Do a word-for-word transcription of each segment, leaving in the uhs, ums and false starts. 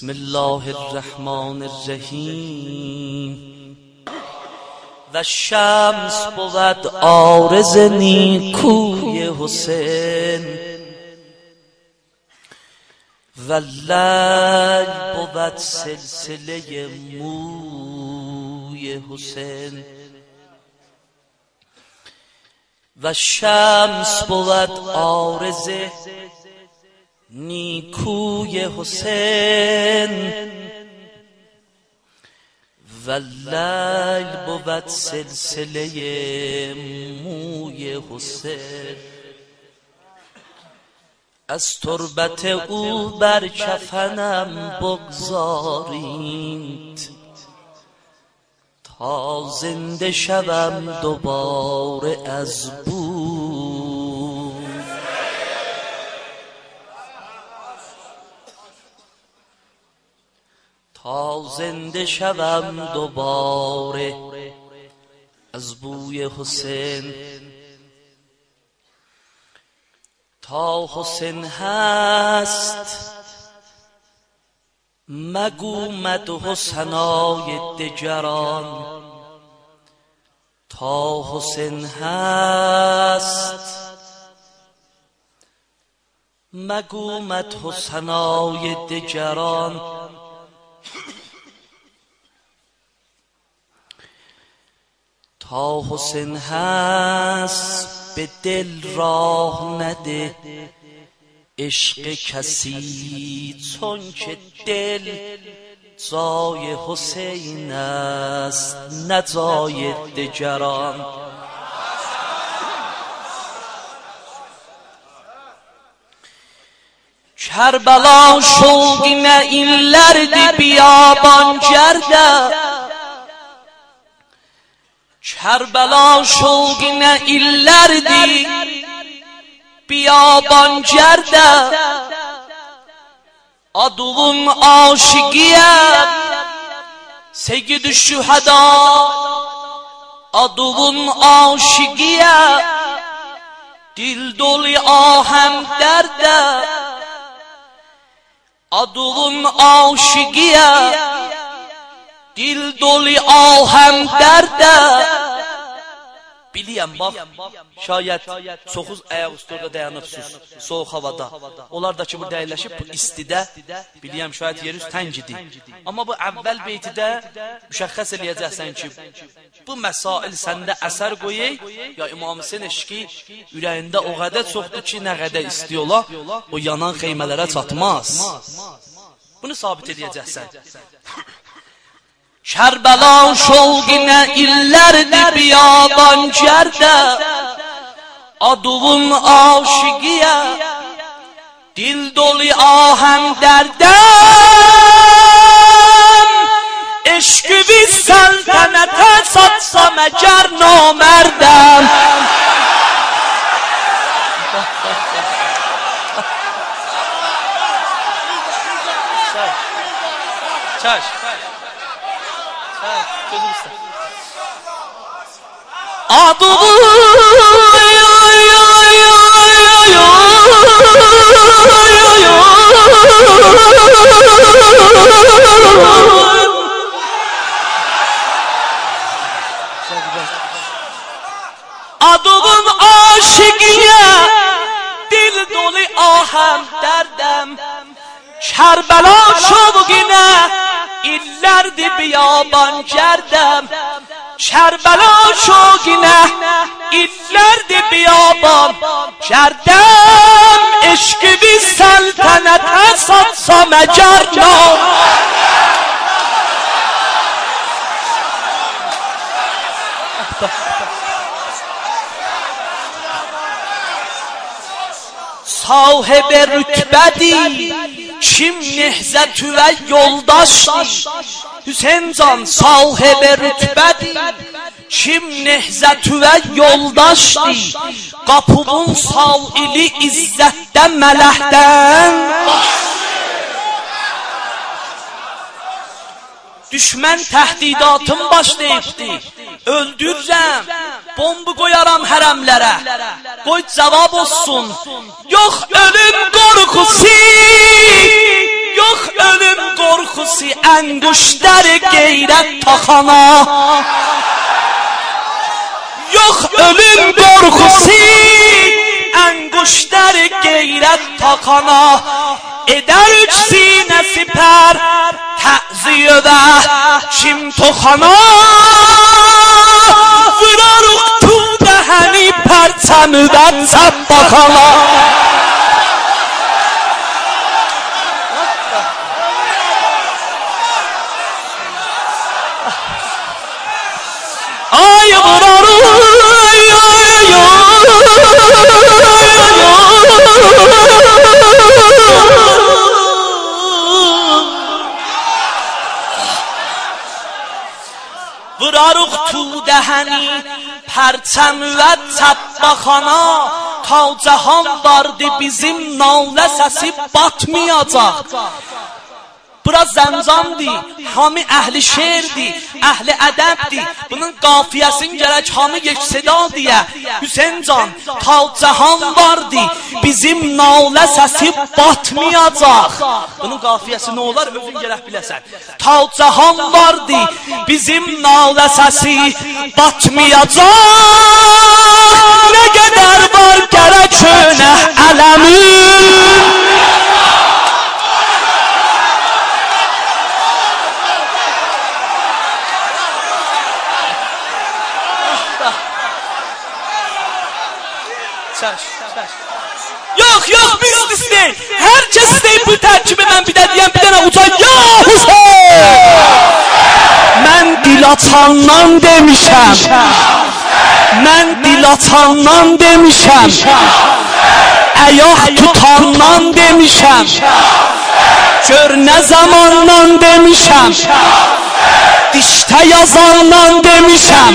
بسم الله الرحمن الرحیم. و شمس بود عارض نیکوی حسین، و لیل بود سلسله موی حسین. و شمس بود عارض نیکوی حسین، و لیل بود سلسله موی حسین. از تربت او بر کفنم بگذارید، تا زنده شوم دوباره از بو. تا زنده شوم دوباره از بوی حسین. تا حسین هست مگو مدح ثنای دگران. تا حسین هست مگو مدح ثنای دگران. تا حسین هست به دل راه نده عشق کسی، چون که دل جای حسین است نه جای دگران. کربلا شوقی نه این لرد بیابان کرده. کربلا شوقی نه این لردی بیابان کرده. ادوم عاشقیم سید الشهدا، ادوم عاشقیم دل دل آهم درده. ادوم عاشقیم دل دل آهم درده. Biliyəm bax, şayət çoxuz ayaq üstündə dayanıbsınız soğuk havada. Onlar da ki burada əyləşib bu istidə, biliyəm şayət yeri üst təngidir. Amma bu əvvəl beytidə müşəxəs eləyəcəksən ki, bu məsail səndə əsər qoyay, ya İmam Hüseyn eşki ürəyində o qədər çoxdur ki, nə qədər istiyorlar, o yanan xeymələrə çatmaz. Bunu sabit eləyəcəksən. کربلا شوقی نه این لرد بیابان کرده. ادوم عاشقیم دل دل آهم دردم. عشق بی سلطنت ساتسام اگر نامردم. چش ادوم ادوم عاشقیم دل دل آهم دردم. کربلا شوقی نه این لرد بیابان کردم. کربلا شوقی نه این لرد بیابان کردم. عشق بی سلطنت حسد سامجر نام. صاحب rütbədi kim nehzət və yoldaşdır. Hüseyin can sahib rütbədi kim nehzət və yoldaşdır. Qapının sal ili izzətdən mələhdən. Düşmən təhdidatın başlayıbdı. Öldürürəm, bombu qoyaram hərəmlərə. Qoy cavab olsun. Yox ölüm qorxusu, yox ölüm qorxusu. انگشتر غیرت تا خana. Yox ölüm qorxusu, انگشتر غیرت تا خana. Eder üç sinəsi pər, təziyyədə kim toxana. Vurarıq tu dəhəni pərçəmidən çəp baxana. Ay vurarıq, ay ay ay. Vurarıq tu dəhəni pərçəmlə çəpbaxana. Ta cahan vardı bizim nalə səsi batmayacaq. Bura Zəmzamdır, hamı əhli şeirdir, əhli ədəbdir. Bunun qafiyəsini gərək hamı yekseda deyə. Hüseyin can, ta cahan vardı, bizim nalə səsi batmayacaq. Bunun qafiyəsi nə olar, özün gərək biləsən. Ta cahan vardı, bizim nalə səsi batmayacaq. Nə qədər var gərək önə ələmin. Yox, yox, biz istəyik. Hər kəs istəyib bu tərkibi mən bir də deyəm, bir dənə uca. Ya Hüseyin! Mən dil açandan demişəm. Mən dil açandan demişəm. Əyah tutandan demişəm. Gör nə zamandan demişəm. Dişdə yazandan demişəm.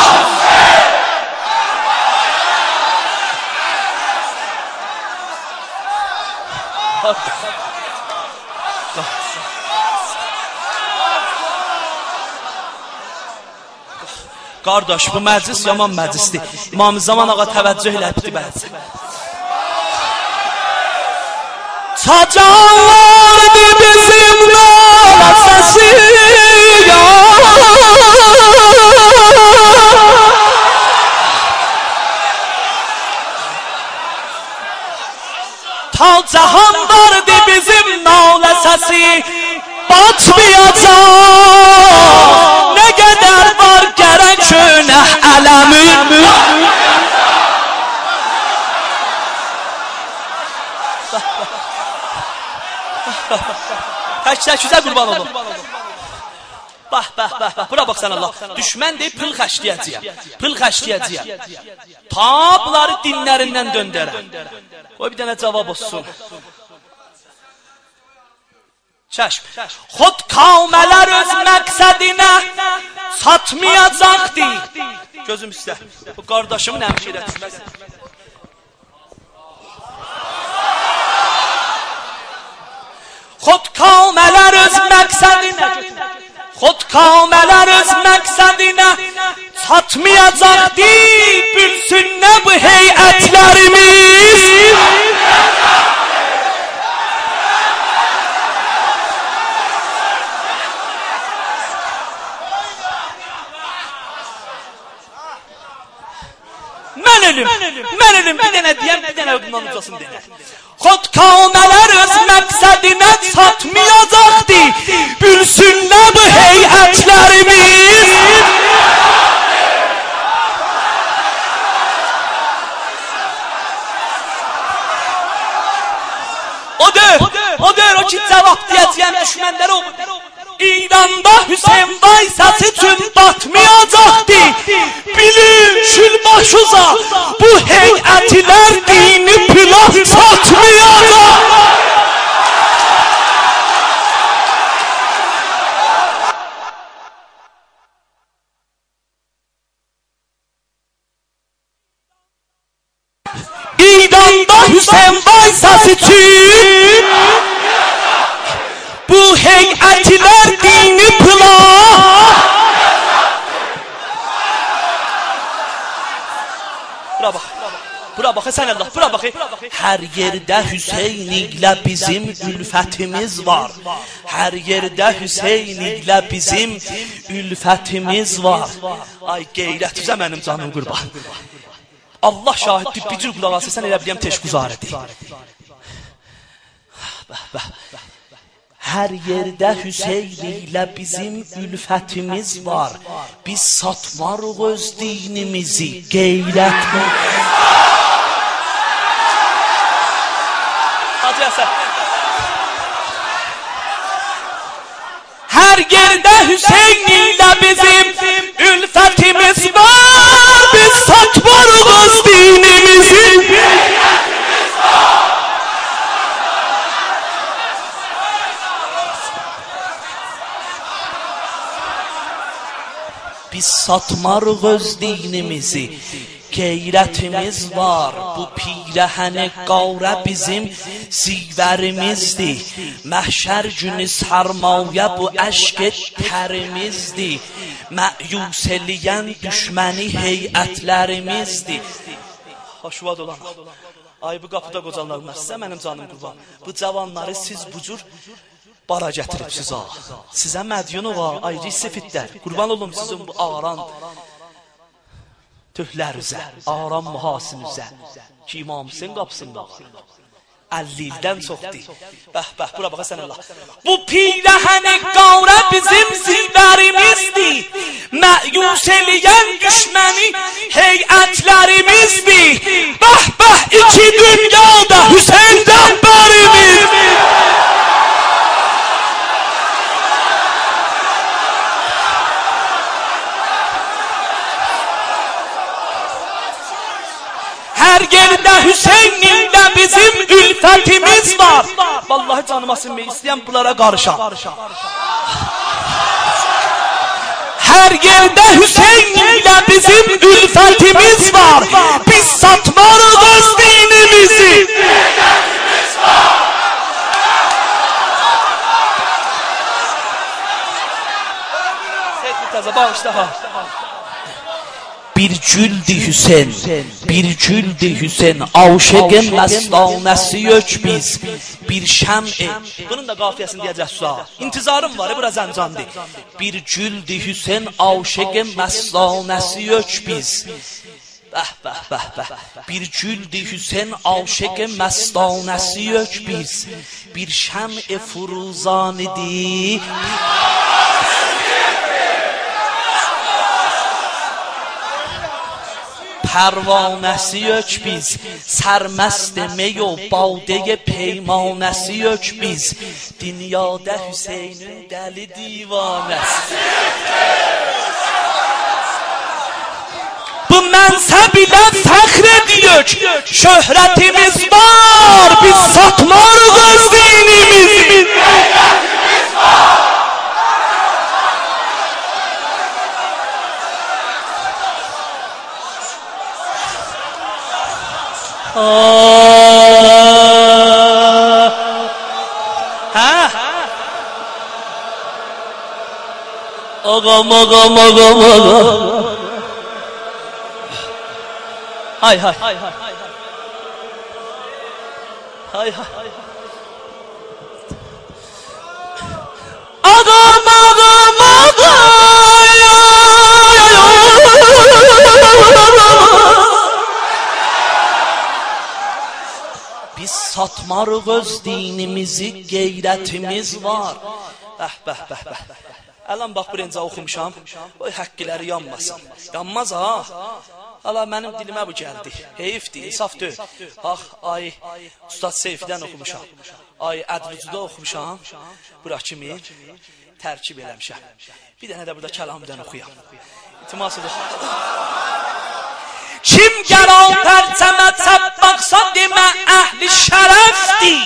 Qardaş, bu məclis yaman məclisdir. İmam Zaman ağa təvəccüh eləbdi bəzi. Çacanlardı bizim nalə səsi. Ta cahan vardı bizim nalə səsi. Batmayacaq. Nə qədər var gərək önə ələmin. Tək-təküzə qurban olum. Bax, bax, bax, bax, bura baxsan Allah. Düşmən deyib pıl xəşləyəcəyəm. Pıl xəşləyəcəyəm. Ta bunları dinlərindən döndərəm. Qoy bir dənə cavab olsun. Çəşm. Xod kamələr öz məqsədinə satmayacaqdı. Gözüm üstə. Bu qardaşımın əmşirəsi. Xod kamələr öz məqsədinə Xod kamələr öz məqsədinə çatmayacaqdı. Bilsin nə bu heyətlərimiz. Mən ölüm, mən ölüm, bir dənə deyəm, bir dənə bundan ucasın deyəm. Xod kamələr öz məqsədinə çatmayacaqdı. Bilsin nə bu heyətlərimiz. O deyir, o deyir, o ki cavab deyəcəyəm düşmənlərə o. İranda Hüseyin Bay səsi üçün batmayacaqdı. Bilin şülbaşuza bu heyətlər dini pilav satmayacaq. İranda Hüseyin Bay səsi üçün bu heyətlər dini pilav. Bura bax. bura bax sən Allah, bura bax. Hər yerdə Hüseyniylə bizim ülfətimiz var. Hər yerdə Hüseyniylə bizim ülfətimiz var. Ay qeyrətinizə mənim canım qurban. Allah şahiddir, bir cür qulaq asırsan elə biləyəm teşguzar edir. Hər yerdə Hüseyniylə bizim ülfətimiz var. Biz satmarıq öz dinimizi, qeyrətimiz. Hacı Həsən. Hər yerdə Hüseyniylə bizim ülfətimiz var. Biz satmarıq öz dinimizi. Biz satmarıq öz dinimizi, qeyrətimiz var. Bu pirəhəni qavra bizim zivərimizdir. Məhşər günü sarmaya bu əşq tərimizdir. Məyus eləyən düşməni heyətlərimizdir. Xoşvad olan. Ay bu qapıda qocalmaz. Sizə mənim canım qurban. Bu cavanları siz bu cür bara gətiribsiz ha. Sizə mədyun oğa, ayrı sefidlər. Qurban olum sizin bu ağaran tühlərinizə, ağaran mühasinizə ki İmam Hüseyn qapısında əlli ildən çoxdur. Bəh, bəh, bura baxa sən Allah. Bu pirəhəni qavra bizim zillərimizdir. Məyus eləyən düşməni heyətlərimizdir. Bəh, bəh, iki dünyada Hüseyn rəhbərimizdir. Hər yerdə Hüseyniylə bizim ülfətimiz var. Vallahi canıma sinmək istəyən bunlara qarışam. Hər yerdə Hüseyniylə bizim ülfətimiz var. Biz satmarıq öz dinimizi. Seyid təzə bağışla ha. Bir güldü Hüseyin, bir güldü Hüseyin, aşıqın məstanəsi yok biz, bir şəm'i. Bunun da qafiyəsini deyəcək suğa. İntizarım var, bura zəncandı. Bir güldü Hüseyin, aşıqın məstanəsi yok biz. Bəh, bəh, bəh, bəh. Bir güldü Hüseyin, aşıqın məstanəsi yok biz. Bir şəm'i furuzan idi. Pərvanəsi yok biz, sərməst mey o baldeyə peymanəsi yok biz. Dünyada Hüseynin dəli divanəsi. Bu mənsəb ilə fəxr ediyor, şöhrətimiz var, biz satmarıq öz dinimizi. Qeyrətimiz var. Ha? Ağam, ağam, ağam, ağam. Hay hay. Hay hay. Hay hay. Ağam, ağam, ağam. Biz satmarıq öz dinimizi, qeyrətimiz var. Bəh, bəh, bəh, bəh. Ələn bax, birinci oxumuşam. Oy, həqqiləri yanmasın. Yanmaz ha. Hala, mənim dilimə bu gəldi. Heyifdir, insaf deyil. Bax, ay, Ustad Seyfidən oxumuşam. Ay, Ədrücüdə oxumuşam. Bura kimi tərkib eləmişəm. Bir dənə də burada kəlamdan oxuyam. İtimasıdır. Kim gəran pərçəmə çəbbaqsa demə əhli şərəfdir.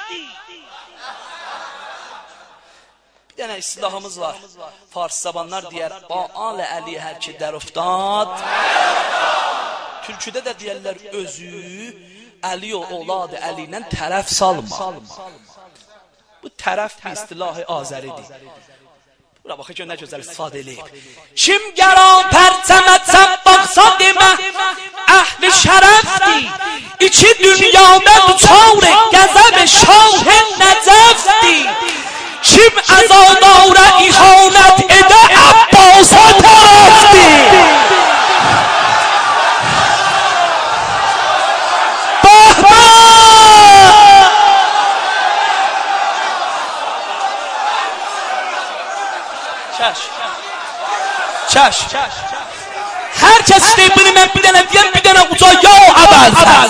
Bir dənə istilahımız var. Fars zabanlar deyər, Baal Əli hər ki dər uftad. Türküdə də deyərlər, özü Əli o oladı Əli ilə tərəf salma. Bu tərəf bir istilah-ı azəridir. Bura baxı ki, nə gözəl istifadə eləyib. Kim gəran pərçəmə çəbbaqsa demə اهل شرفتی ایچی دنیادا دوچار غضب شاه نجفتی چیم عزادار ایهانت اده عباسا طرفتی چش هر کس دیبونی من بیدنم دیم بیدنم اوزا یا عباز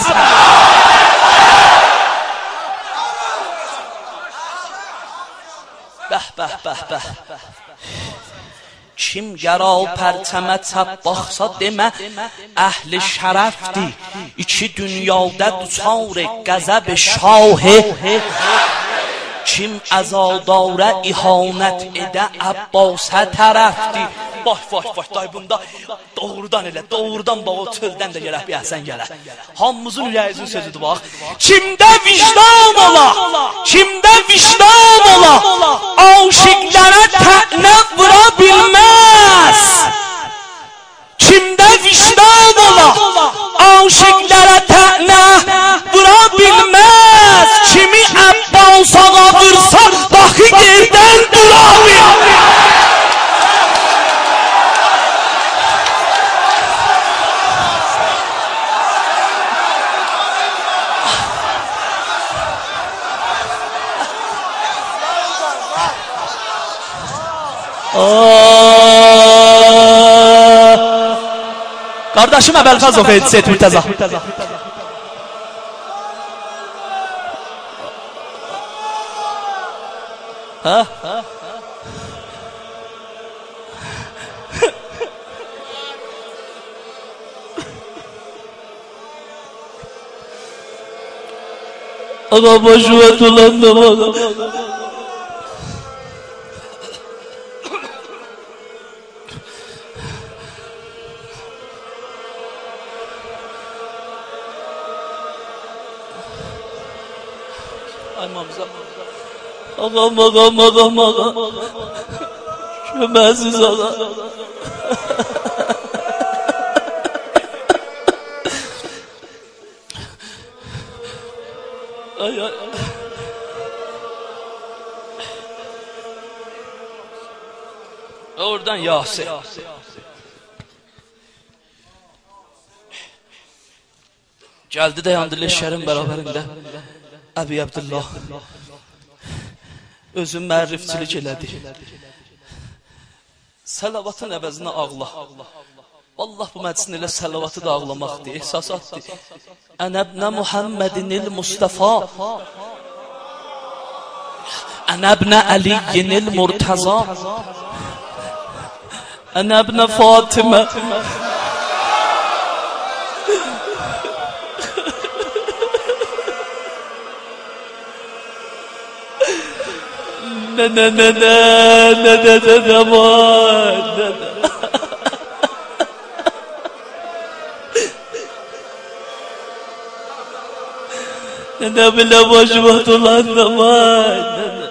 به به به به چیم گرا پرچمت باخصا دمه اهل شرفتی ایچی دنیاده دوچار غضب شاه چیم عزاداره ihanət edə Abbasa tərəfdi. Bax, bax, bax, day bunda doğrudan elə, doğrudan bax o çöldən də gələk bir əhsən gələk. Hamımızın ürəyizin sözüdür bax. Kimdə vicdan ola, kimdə vicdan ola, aşıqlara tənə vura bilməz. Kimdə vicdan ola, aşıqlara tənə vura bilməz. Kimi Abbas ağa vursa, baxı yerdən duramıyor. Kardeşim Əbəlfəz oxuydu Seyid Mürtəza. Ha? Ağa başıma dolandım ağa. Ağam, ağam, ağam, ağam. Köməsiz ağam. Ay, ay. Oradan Yasir. Gəldi dayandı leşlərin bərabərində. Əbi Abdullah özün mərrifçilik elədi. Səlavatın əvəzinə ağla. Allah bu məclisin elə səlavatı da ağlamaqdır, ehsasatdır. Ənəbnə Muhammedinil Mustafa, Ənəbnə Əliyyinil Murtaza, Ənəbnə Fatimə, ne ne ne ne ne ne ne ne ne ne ne bile başıma dolandım.